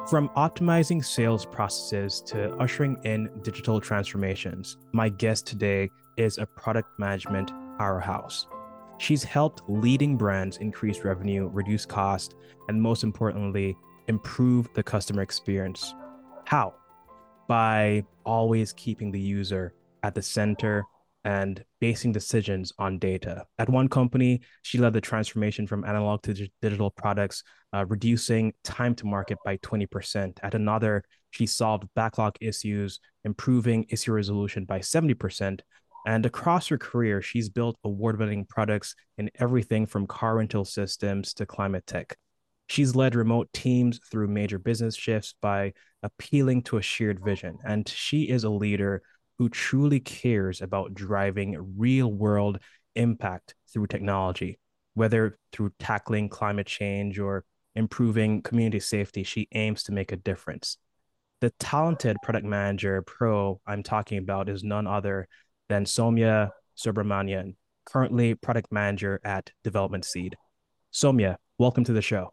From optimizing sales processes to ushering in digital transformations, my guest today is a product management powerhouse. She's helped leading brands increase revenue, reduce cost, and most importantly, improve the customer experience. How? By always keeping the user at the center and basing decisions on data. At one company, she led the transformation from analog to digital products, reducing time to market by 20%. At another, she solved backlog issues, improving issue resolution by 70%. And across her career, she's built award winning products in everything from car rental systems to climate tech. She's led remote teams through major business shifts by appealing to a shared vision. And she is a leader who truly cares about driving real world impact through technology, whether through tackling climate change or improving community safety. She aims to make a difference. The talented product manager pro I'm talking about is none other than Somya Subramanian, currently product manager at Development Seed. Somya, welcome to the show.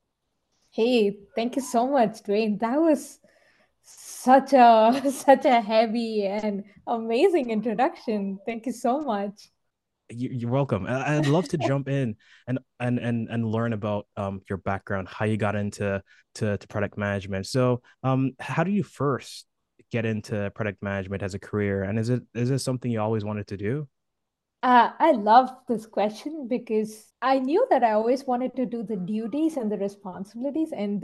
Hey, thank you so much, Dwayne. That was such a such a heavy and amazing introduction. Thank you so much. You're welcome. I'd love to jump in and learn about your background, how you got into to product management. So, how do you first get into product management as a career, and is it something you always wanted to do? I love this question because I knew that I always wanted to do the duties and the responsibilities and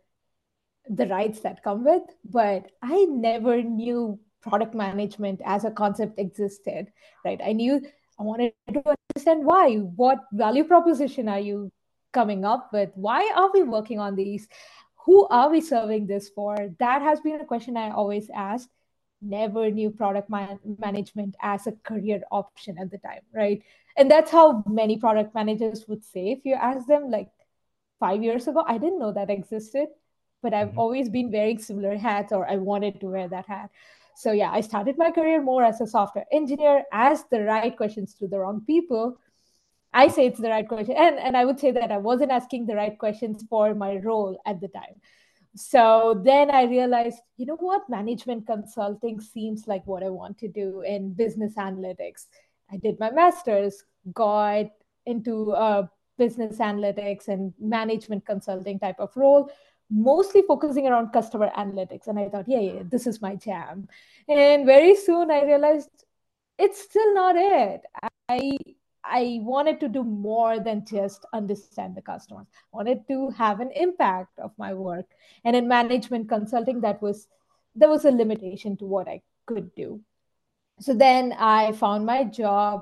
the rights that come with, but I never knew product management as a concept existed, right? I knew I wanted to understand why, what value proposition are you coming up with? Why are we working on these? Who are we serving this for? That has been a question I always asked. Never knew management as a career option at the time, right? And that's how many product managers would say if you ask them, like 5 years ago, I didn't know that existed, but I've Mhm. always been wearing similar hats or I wanted to wear that hat. So yeah, I started my career more as a software engineer, asked the right questions to the wrong people. I say it's the right question. And I would say that I wasn't asking the right questions for my role at the time. So then I realized, you know what? Management consulting seems like what I want to do in business analytics. I did my master's, got into business analytics and management consulting type of role, mostly focusing around customer analytics. And I thought, yeah, this is my jam. And very soon I realized it's still not it. I I wanted to do more than just understand the customers. I wanted to have an impact of my work. And in management consulting, there was a limitation to what I could do. So then I found my job.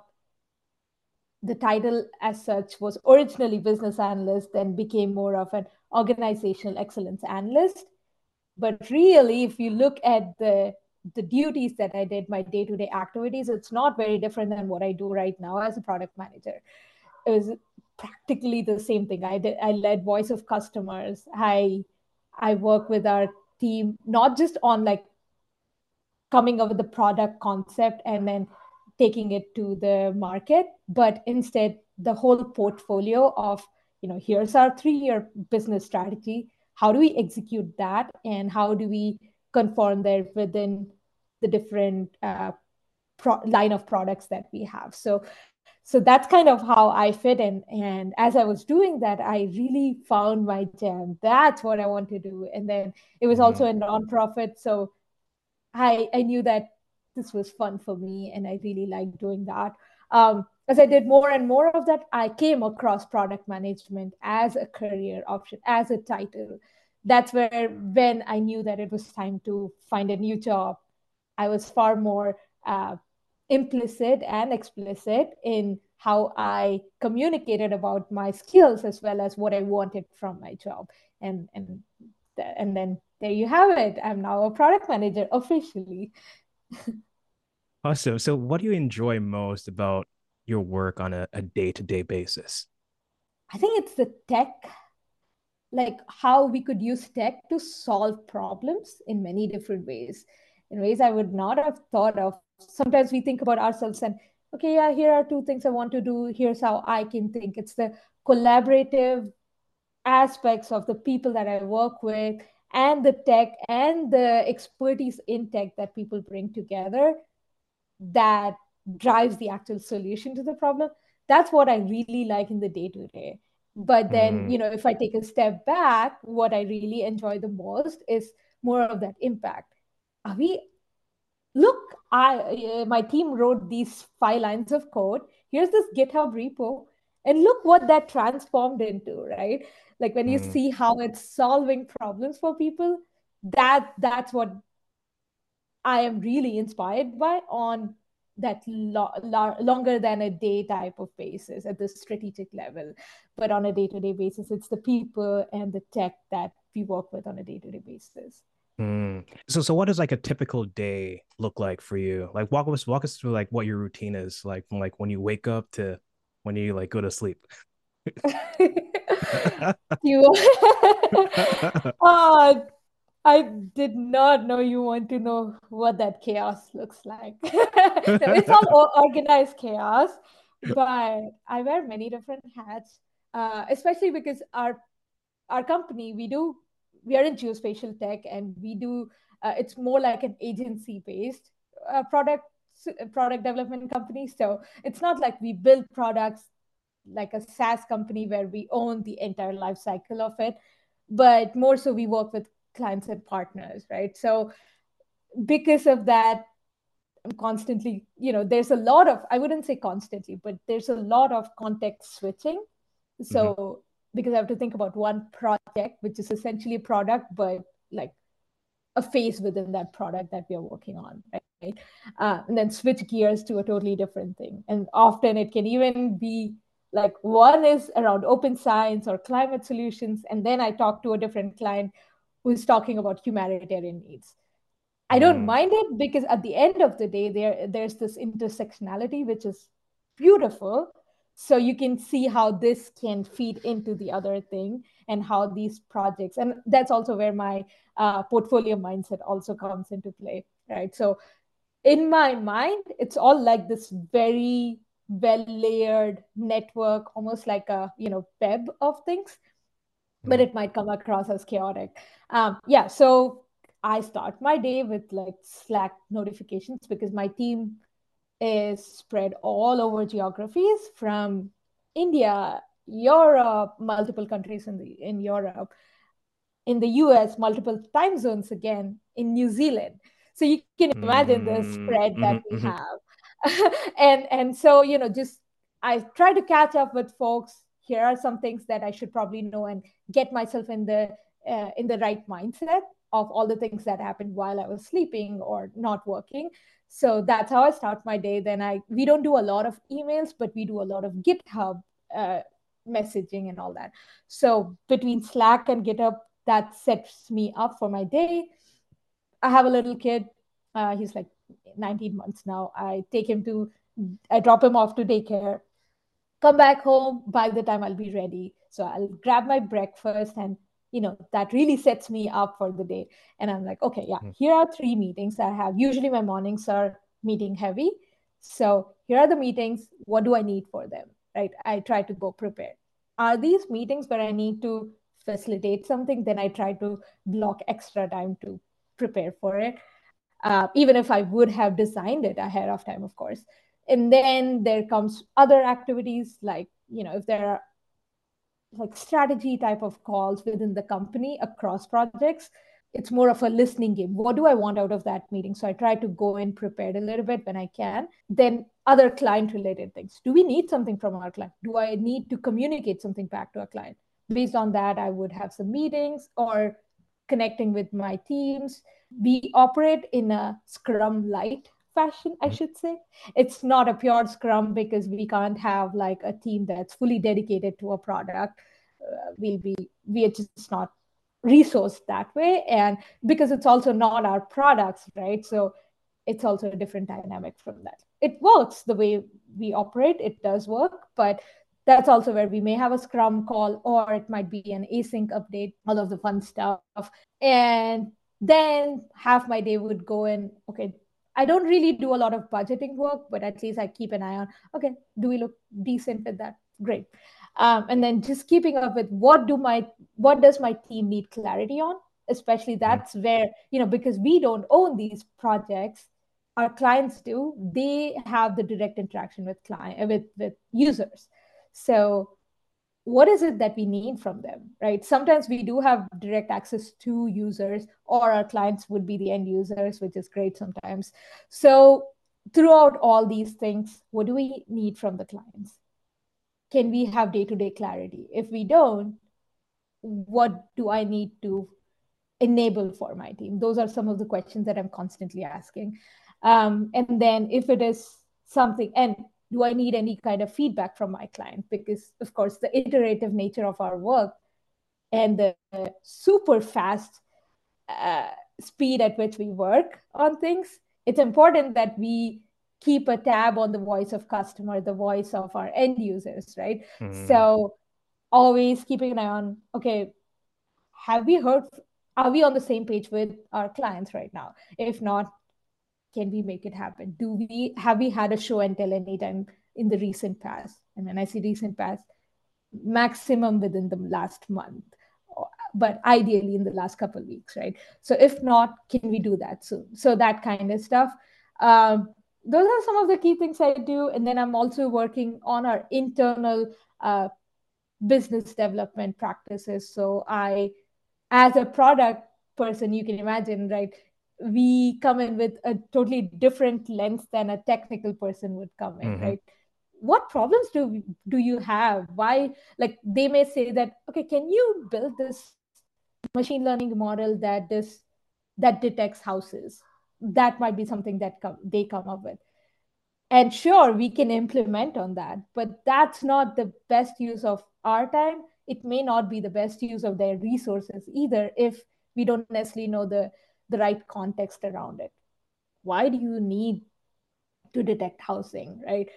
The title as such was originally business analyst, then became more of an organizational excellence analyst. But really, if you look at the duties that I did, my day-to-day activities, it's not very different than what I do right now as a product manager. It was practically the same thing. I led voice of customers. I work with our team not just on like coming up with the product concept and then taking it to the market, but instead the whole portfolio of, here's our 3 year business strategy. How do we execute that? And how do we conform there within the different line of products that we have? So that's kind of how I fit in. And as I was doing that, I really found my jam. That's what I want to do. And then it was also Mhm. a nonprofit. So I knew that this was fun for me and I really liked doing that. As I did more and more of that, I came across product management as a career option, as a title. That's where, when I knew that it was time to find a new job, I was far more implicit and explicit in how I communicated about my skills as well as what I wanted from my job. And then there you have it. I'm now a product manager officially. Awesome. So, what do you enjoy most about your work on a day-to-day basis? I think it's the tech, like how we could use tech to solve problems in many different ways, in ways I would not have thought of. Sometimes we think about ourselves and, okay, yeah, here are two things I want to do. Here's how I can think. It's the collaborative aspects of the people that I work with and the tech and the expertise in tech that people bring together that drives the actual solution to the problem. That's what I really like in the day to day. But then, Mm, if I take a step back, what I really enjoy the most is more of that impact. Are we look, my team wrote these 5 lines of code. Here's this GitHub repo, and look what that transformed into, right? Like when you mm, see how it's solving problems for people, that's what I am really inspired by on that longer than a day type of basis at the strategic level. But on a day-to-day basis, it's the people and the tech that we work with on a day-to-day basis. mm. So what does like a typical day look like for you? Like walk us through like what your routine is like from like when you wake up to when you like go to sleep. You oh, I did not know you want to know what that chaos looks like. No, it's all organized chaos, but I wear many different hats, especially because our company we are in geospatial tech, and we do it's more like an agency based product development company. So it's not like we build products like a SaaS company where we own the entire life cycle of it, but more so we work with clients and partners, right? So because of that, I'm constantly, there's a lot of, I wouldn't say constantly, but there's a lot of context switching. Hmm. So because I have to think about one project, which is essentially a product, but like a phase within that product that we are working on, right? And then switch gears to a totally different thing. And often it can even be like one is around open science or climate solutions. And then I talk to a different client who's talking about humanitarian needs. I don't Mm, mind it because at the end of the day, there's this intersectionality, which is beautiful. So you can see how this can feed into the other thing and how these projects, and that's also where my portfolio mindset also comes into play, right? So in my mind, it's all like this very well layered network, almost like a web of things, but mm, it might come across as chaotic. Yeah, so I start my day with like Slack notifications because my team is spread all over geographies from India, Europe, multiple countries in Europe, in the US, multiple time zones again, in New Zealand. So you can imagine the mm, spread that mhm, we mhm, have. And so, just I try to catch up with folks. Here are some things that I should probably know and get myself in the right mindset of all the things that happened while I was sleeping or not working. So that's how I start my day. Then we don't do a lot of emails, but we do a lot of GitHub uh, messaging and all that. So between Slack and GitHub, that sets me up for my day. I have a little kid. He's like 19 months now. I drop him off to daycare, come back home. By the time I'll be ready, so I'll grab my breakfast, and that really sets me up for the day. And I'm like, okay, yeah, mhm, here are 3 meetings I have. Usually my mornings are meeting heavy, so here are the meetings. What do I need for them, right? I try to go prepared. Are these meetings where I need to facilitate something? Then I try to block extra time to prepare for it, even if I would have designed it ahead of time, of course. And then there comes other activities like, if there are like strategy type of calls within the company across projects, it's more of a listening game. What do I want out of that meeting? So I try to go in prepared a little bit when I can. Then other client related things. Do we need something from our client? Do I need to communicate something back to our client? Based on that, I would have some meetings or connecting with my teams. We operate in a Scrum light fashion, I mhm. should say. It's not a pure Scrum because we can't have like a team that's fully dedicated to a product. We are just not resourced that way, and because it's also not our products, right? So it's also a different dynamic from that. It works the way we operate, it does work, but that's also where we may have a Scrum call, or it might be an async update, all of the fun stuff. And then half my day would go in, okay, I don't really do a lot of budgeting work, but at least I keep an eye on, okay, do we look decent with that? Great. And then just keeping up with what does my team need clarity on? especially that's where, because we don't own these projects, our clients do. They have the direct interaction with with users. So what is it that we need from them, right? Sometimes we do have direct access to users, or our clients would be the end users, which is great sometimes. So throughout all these things, what do we need from the clients? Can we have day-to-day clarity? If we don't, what do I need to enable for my team? Those are some of the questions that I'm constantly asking. And then if it is something, and do I need any kind of feedback from my client? Because of course, the iterative nature of our work and the super fast speed at which we work on things, it's important that we keep a tab on the voice of customer, the voice of our end users, right? So always keeping an eye on, okay, have we heard, are we on the same page with our clients right now? If not, can we make it happen? Have we had a show and tell anytime in the recent past? And when I see recent past, maximum within the last month, but ideally in the last couple of weeks, right? So if not, can we do that soon? So that kind of stuff. Those are some of the key things I do. And then I'm also working on our internal business development practices. So as a product person, you can imagine, right? We come in with a totally different lens than a technical person would come in, right? What problems do you have? Why, like they may say that, okay, can you build this machine learning model that detects houses? That might be something that they come up with. And sure, we can implement on that, but that's not the best use of our time. It may not be the best use of their resources either if we don't necessarily know the right context around it. Why do you need to detect housing, right?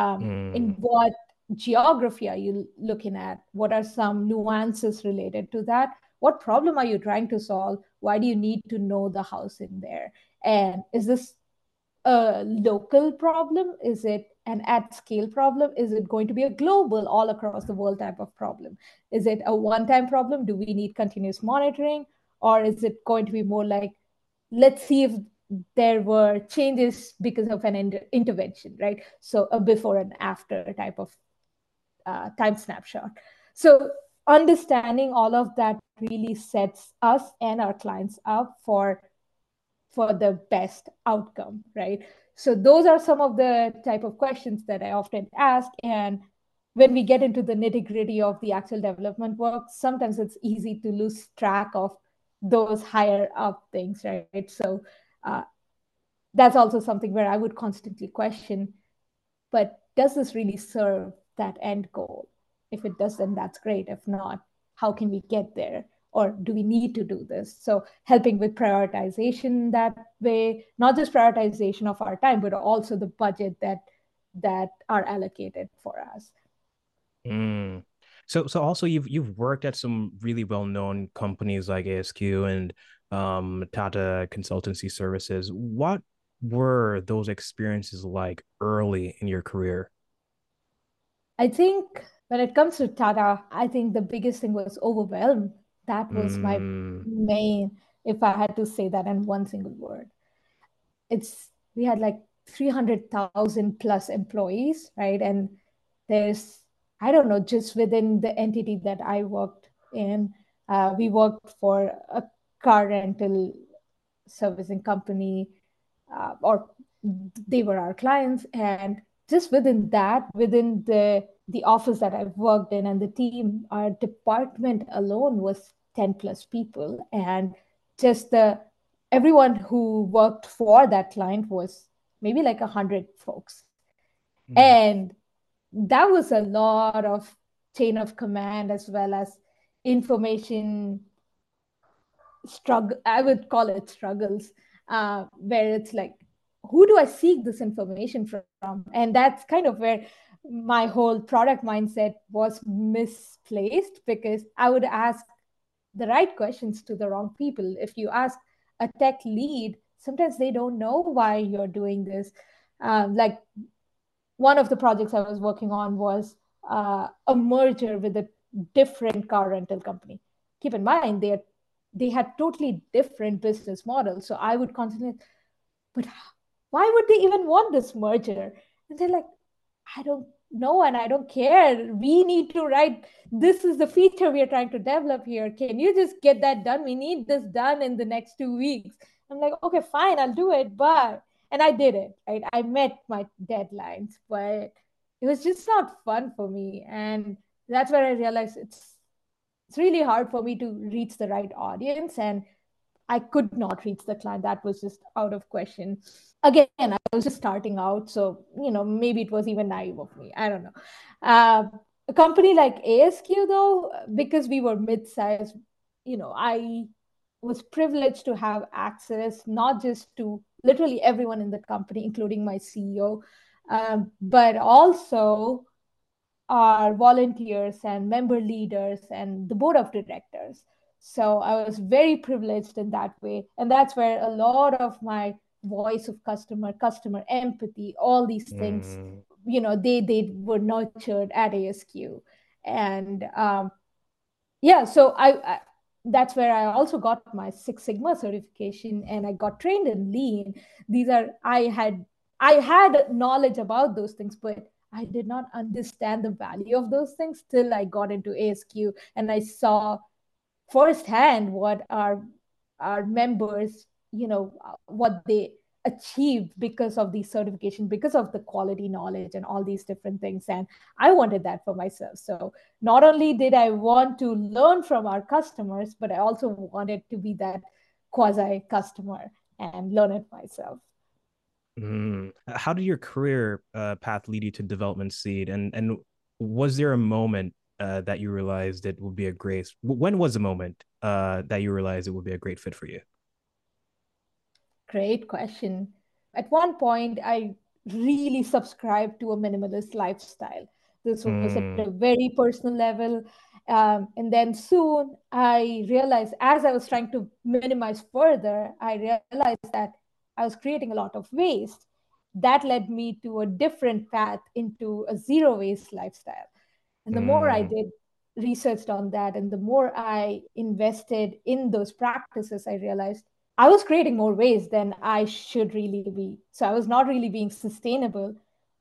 In what geography are you looking at? What are some nuances related to that? What problem are you trying to solve? Why do you need to know the house in there? And is this a local problem? Is it an at scale problem? Is it going to be a global, all across the world type of problem? Is it a one-time problem? Do we need continuous monitoring? Or is it going to be more like, let's see if there were changes because of an intervention, right? So a before and after type of time snapshot. So understanding all of that really sets us and our clients up for the best outcome, right? So those are some of the type of questions that I often ask. And when we get into the nitty gritty of the actual development work, sometimes it's easy to lose track of those higher up things, right? So that's also something where I would constantly question, but does this really serve that end goal? If it does, then that's great. If not, how can we get there? Or do we need to do this? So helping with prioritization that way, not just prioritization of our time, but also the budget that are allocated for us. So also you've worked at some really well-known companies like ASQ and Tata Consultancy Services. What were those experiences like early in your career? I think when it comes to Tata, I think the biggest thing was overwhelm. That was my main, if I had to say that in one single word. We had like 300,000 plus employees, right? And there's, I don't know, just within the entity that I worked in, we worked for a car rental servicing company, or they were our clients. And just within that, within the office that I've worked in and the team, our department alone was 10 plus people. And just everyone who worked for that client was maybe like 100 folks. And that was a lot of chain of command as well as information struggle. I would call it struggles, where it's like, who do I seek this information from? And that's kind of where my whole product mindset was misplaced, because I would ask the right questions to the wrong people. If you ask a tech lead, sometimes they don't know why you're doing this. Like one of the projects I was working on was a merger with a different car rental company. Keep in mind, they had totally different business models. So I would constantly, but why would they even want this merger? And they're like, I don't know, and I don't care. We need to write, this is the feature we are trying to develop here. Can you just get that done? We need this done in the next 2 weeks. I'm like, okay, fine, I'll do it. And I did it, right? I met my deadlines, but it was just not fun for me. And that's where I realized it's really hard for me to reach the right audience. And I could not reach the client. That was just out of question. Again, I was just starting out. So, maybe it was even naive of me. I don't know. Uh, a company like ASQ, though, because we were mid sized, I was privileged to have access not just to literally everyone in the company, including my CEO, but also our volunteers and member leaders and the board of directors. So I was very privileged in that way. And that's where a lot of my voice of customer empathy, all these things, Mm. they were nurtured at ASQ. And yeah, so I that's where I also got my Six Sigma certification, and I got trained in Lean. These are I had knowledge about those things, but I did not understand the value of those things till I got into ASQ and I saw firsthand what our members, what they achieved because of these certifications, because of the quality knowledge and all these different things. And I wanted that for myself. So not only did I want to learn from our customers, but I also wanted to be that quasi customer and learn it myself. Mm. How did your career path lead you to Development Seed, and was there a moment that you realized it would be a great? When was the moment that you realized it would be a great fit for you? Great question. At one point, I really subscribed to a minimalist lifestyle. This was at Mm. a very personal level. And then soon I realized, as I was trying to minimize further, I realized that I was creating a lot of waste. That led me to a different path into a zero waste lifestyle. And the more I Mm. did researched on that and the more I invested in those practices, I realized I was creating more waste than I should really be. So I was not really being sustainable.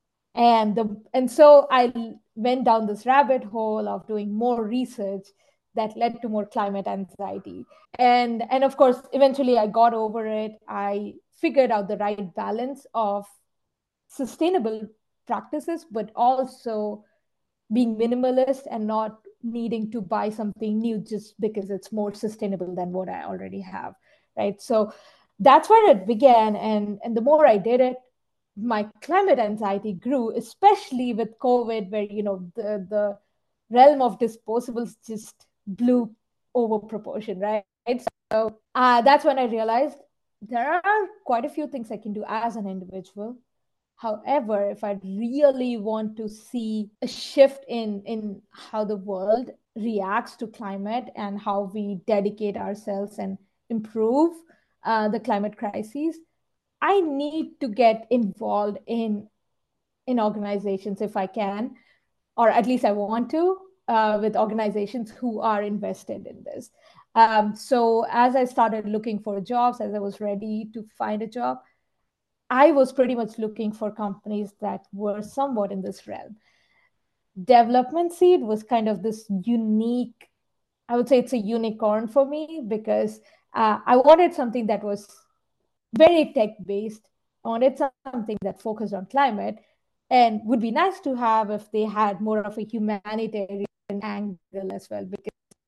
And so I went down this rabbit hole of doing more research that led to more climate anxiety. And of course, eventually I got over it. I figured out the right balance of sustainable practices, but also being minimalist and not needing to buy something new just because it's more sustainable than what I already have. Right. So that's where it began. And the more I did it, my climate anxiety grew, especially with COVID, where the realm of disposables just blew over proportion, right? So that's when I realized there are quite a few things I can do as an individual. However, if I really want to see a shift in how the world reacts to climate and how we dedicate ourselves and improve the climate crises, I need to get involved in organizations if I can, or at least I want to, with organizations who are invested in this. So as I started looking for jobs, as I was ready to find a job, I was pretty much looking for companies that were somewhat in this realm. Development Seed was kind of this unique, I would say it's a unicorn for me because I wanted something that was very tech based. I wanted something that focused on climate and would be nice to have if they had more of a humanitarian angle as well. Because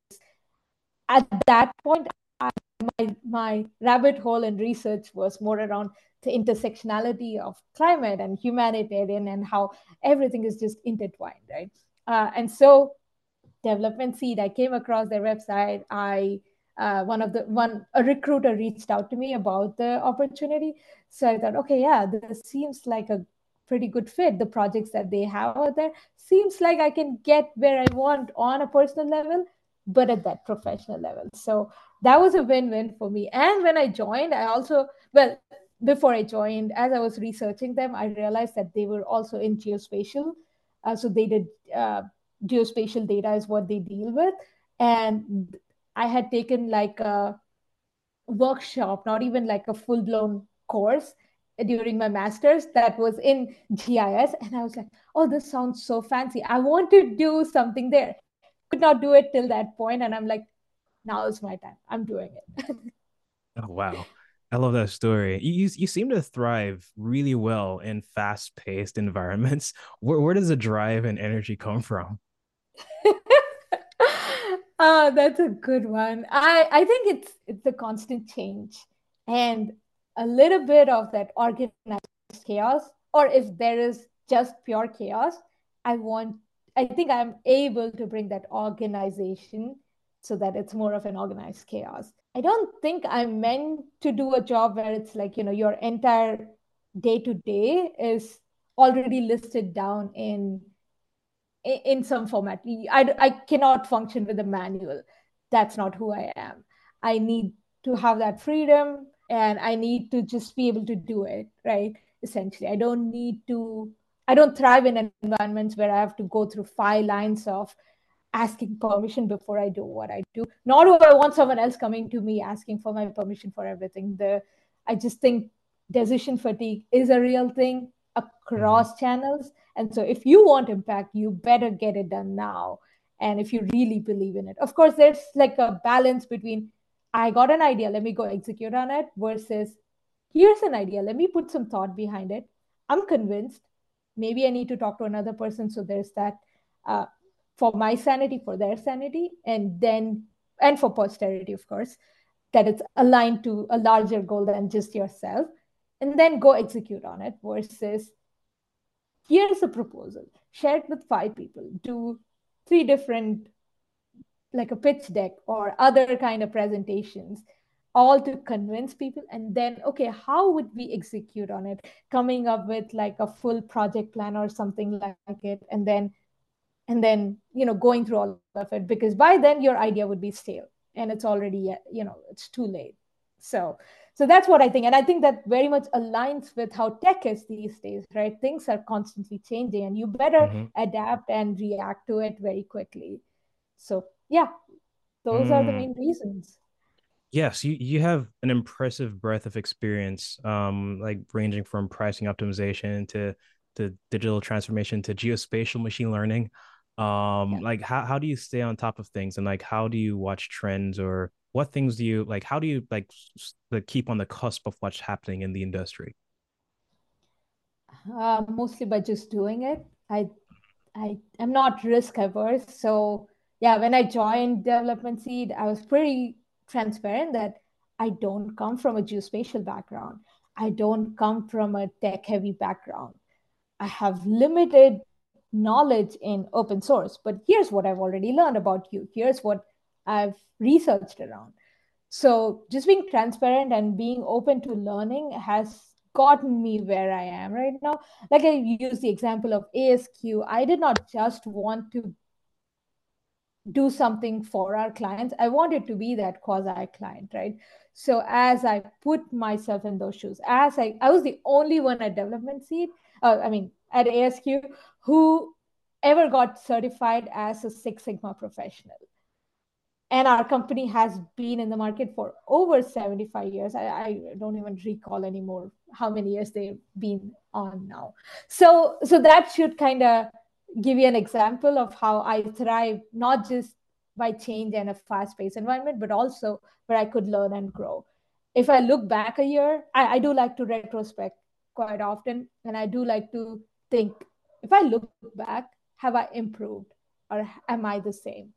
at that point, my rabbit hole in research was more around the intersectionality of climate and humanitarian and how everything is just intertwined, right? And so Development Seed, I came across their website. I one a recruiter reached out to me about the opportunity. So I thought, okay, yeah, this seems like a pretty good fit. The projects that they have out there seems like I can get where I want on a personal level, but at that professional level. So that was a win-win for me. And when I joined, I also, well, before I joined, as I was researching them, I realized that they were also in geospatial. So they did geospatial data is what they deal with. And I had taken like a workshop, not even like a full blown course during my master's that was in GIS. And I was like, oh, this sounds so fancy. I want to do something there. Could not do it till that point. And I'm like, now is my time. I'm doing it. Oh, wow. I love that story. You seem to thrive really well in fast-paced environments. Where does the drive and energy come from? That's a good one. I think it's the constant change and a little bit of that organized chaos, or if there is just pure chaos, I want I think I'm able to bring that organization so that it's more of an organized chaos. I don't think I'm meant to do a job where it's like, your entire day to day is already listed down in some format. I cannot function with a manual. That's not who I am. I need to have that freedom and I need to just be able to do it, right? Essentially, I don't thrive in environments where I have to go through 5 lines of asking permission before I do what I do. Nor do I want someone else coming to me asking for my permission for everything. I just think decision fatigue is a real thing Mhm. across channels. And so if you want impact, you better get it done now. And if you really believe in it, of course, there's like a balance between I got an idea, let me go execute on it, versus here's an idea, let me put some thought behind it. I'm convinced. Maybe I need to talk to another person. So there's that uh, for my sanity, for their sanity, and for posterity, of course, that it's aligned to a larger goal than just yourself, and then go execute on it versus here's a proposal, share it with 5 people, do 3 different, like a pitch deck or other kind of presentations, all to convince people. And then, okay, how would we execute on it? Coming up with like a full project plan or something like it. And then going through all of it, because by then your idea would be stale and it's already it's too late. So so that's what I think, and I think that very much aligns with how tech is these days, right? Things are constantly changing and you better Mhm. adapt and react to it very quickly. So yeah, those are the Mm. main reasons. Yes, you have an impressive breadth of experience, like ranging from pricing optimization to digital transformation to geospatial machine learning. Yeah. Like how do you stay on top of things, and like how do you watch trends, or what things do you like? How do you like keep on the cusp of what's happening in the industry? Mostly by just doing it. I am not risk averse. So yeah, when I joined Development Seed, I was pretty transparent that I don't come from a geospatial background. I don't come from a tech heavy background. I have limited knowledge in open source, but here's what I've already learned about you. Here's what I've researched around. So just being transparent and being open to learning has gotten me where I am right now. Like I use the example of ASQ. I did not just want to do something for our clients. I wanted to be that quasi client, right? So as I put myself in those shoes, as I was the only one at Development Seed, I mean at ASQ, who ever got certified as a Six Sigma professional. And our company has been in the market for over 75 years. I don't even recall anymore how many years they've been on now. So that should kind of give you an example of how I thrive, not just by change and a fast-paced environment, but also where I could learn and grow. If I look back a year, I do like to retrospect quite often, and I do like to think, if I look back, have I improved or am I the same?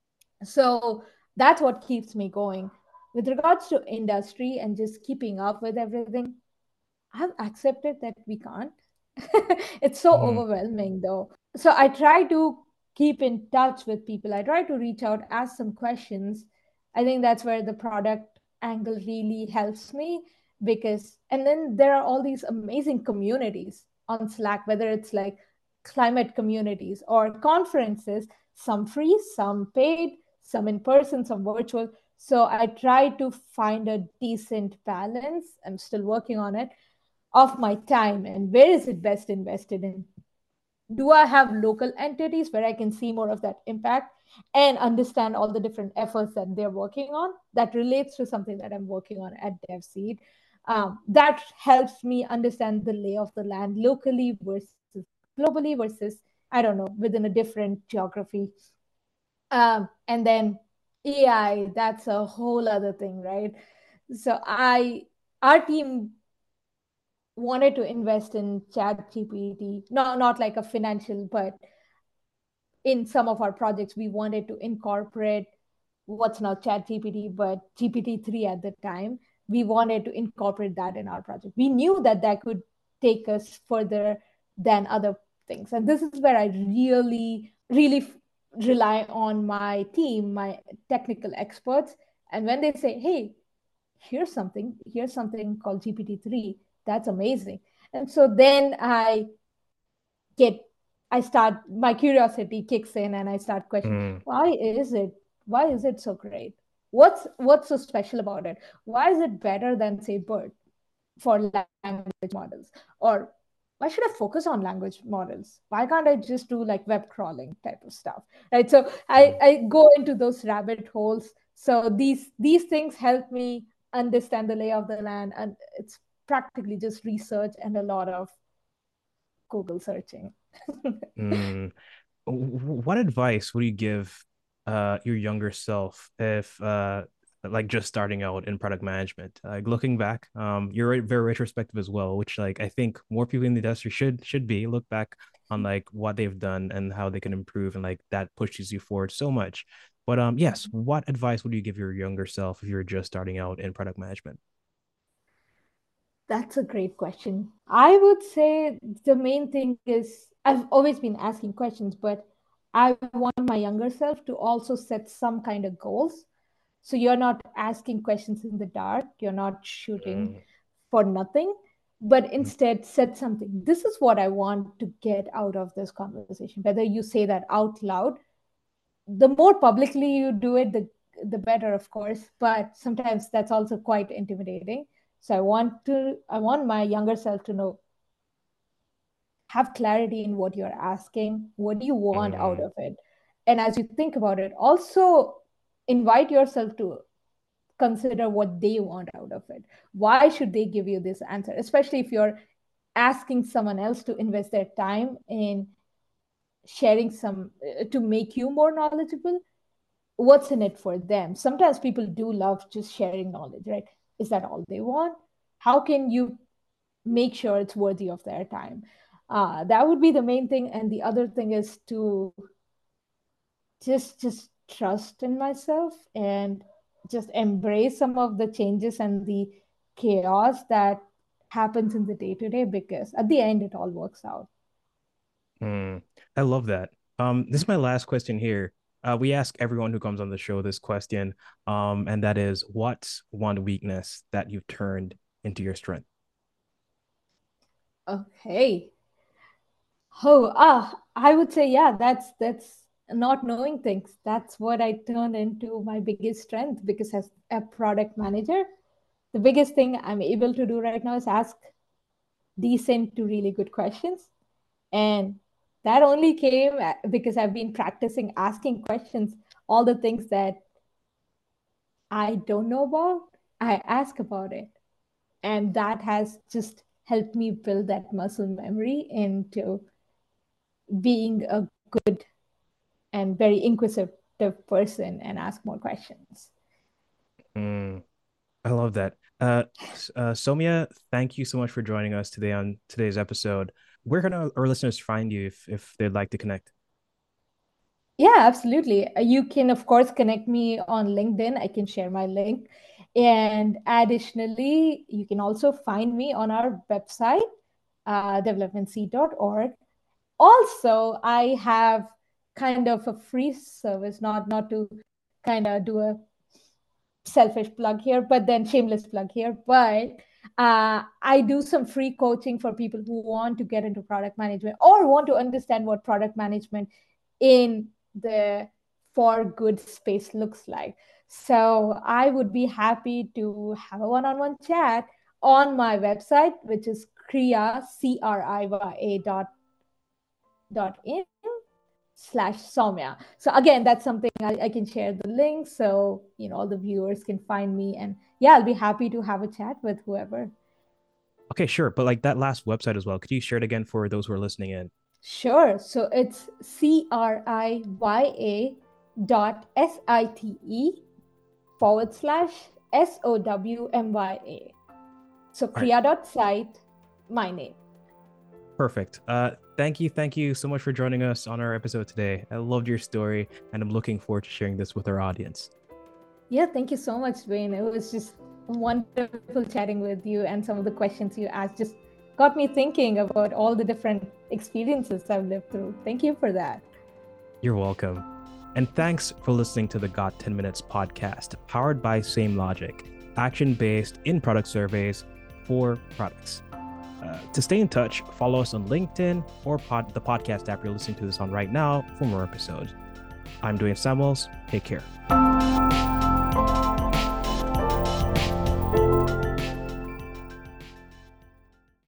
So that's what keeps me going. With regards to industry and just keeping up with everything, I've accepted that we can't. It's so Mhm. overwhelming though. So I try to keep in touch with people. I try to reach out, ask some questions. I think that's where the product angle really helps me, because and then there are all these amazing communities on Slack, whether it's like climate communities or conferences, some free, some paid, some in person, some virtual. So I try to find a decent balance. I'm still working on it, of my time and where is it best invested in. Do I have local entities where I can see more of that impact? and understand all the different efforts that they're working on that relates to something that I'm working on at DevSeed. That helps me understand the lay of the land locally versus globally versus, I don't know, within a different geography. And then AI, that's a whole other thing, right? So our team wanted to invest in chat gpt, not like a financial, but in some of our projects we wanted to incorporate what's now chat gpt but GPT-3 at the time. We wanted to incorporate that in our project. We knew that that could take us further than other things, and this is where I really rely on my team, my technical experts. And when they say, hey, here's something called GPT-3, that's amazing. And so then get I start, my curiosity kicks in and I start questioning, why is it so great? What's so special about it? Why is it better than, say, BERT for language models? Or why should I focus on language models? Why can't I just do like web crawling type of stuff? Right. So I go into those rabbit holes. So these things help me understand the lay of the land, and it's practically just research and a lot of Google searching. Mm. What advice would you give your younger self if like just starting out in product management? Like looking back, you're very retrospective as well, which like I think more people in the industry should be look back on like what they've done and how they can improve, and like that pushes you forward so much. But yes, what advice would you give your younger self if you're just starting out in product management? That's a great question. I would say the main thing is I've always been asking questions, but I want my younger self to also set some kind of goals. So you're not asking questions in the dark, you're not shooting Mm, for nothing, but instead set something. This is what I want to get out of this conversation. Whether you say that out loud, the more publicly you do it, the better, of course, but sometimes that's also quite intimidating. So I want my younger self to know, have clarity in what you're asking, what do you want out mm, of it, and as you think about it, also invite yourself to consider what they want out of it. Why should they give you this answer, especially if you're asking someone else to invest their time in sharing some to make you more knowledgeable? What's in it for them? Sometimes people do love just sharing knowledge, right? Is that all they want? How can you make sure it's worthy of their time? That would be the main thing. And the other thing is to just trust in myself and just embrace some of the changes and the chaos that happens in the day to day, because at the end it all works out. mm. I love that. This is my last question here. We ask everyone who comes on the show this question, and that is, what's one weakness that you've turned into your strength? Okay. I would say, yeah, that's not knowing things. That's what I turned into my biggest strength, because as a product manager, the biggest thing I'm able to do right now is ask decent to really good questions. And that only came because I've been practicing asking questions. All the things that I don't know about, I ask about it. And that has just helped me build that muscle memory into being a good and very inquisitive person and ask more questions. Mm, I love that. Somya, thank you so much for joining us today on today's episode. Where can our listeners find you if they'd like to connect? Yeah, absolutely. You can, of course, connect me on LinkedIn. I can share my link. And additionally, you can also find me on our website, developmentseed.org. Also, I have kind of a free service, not to kind of do a selfish plug here, but then shameless plug here. But I do some free coaching for people who want to get into product management or want to understand what product management in the for good space looks like. So I would be happy to have a one-on-one chat on my website, which is CRIA, CRIYA dot in. /Soumya. So again, that's something I can share the link so all the viewers can find me, and yeah, I'll be happy to have a chat with whoever. Okay, sure. But like that last website as well, could you share it again for those who are listening in? Sure. So it's CRIYA.site/SOWMYA. So kriya.site, my name. Perfect. Thank you so much for joining us on our episode today. I loved your story, and I'm looking forward to sharing this with our audience. Yeah, thank you so much, Dwayne. It was just wonderful chatting with you, and some of the questions you asked just got me thinking about all the different experiences I've lived through. Thank you for that. You're welcome. And thanks for listening to the Got 10 Minutes podcast, powered by SameLogic, action-based in-product surveys for products. To stay in touch, follow us on LinkedIn or the podcast app you're listening to this on right now for more episodes. I'm Dwayne Samuels. Take care.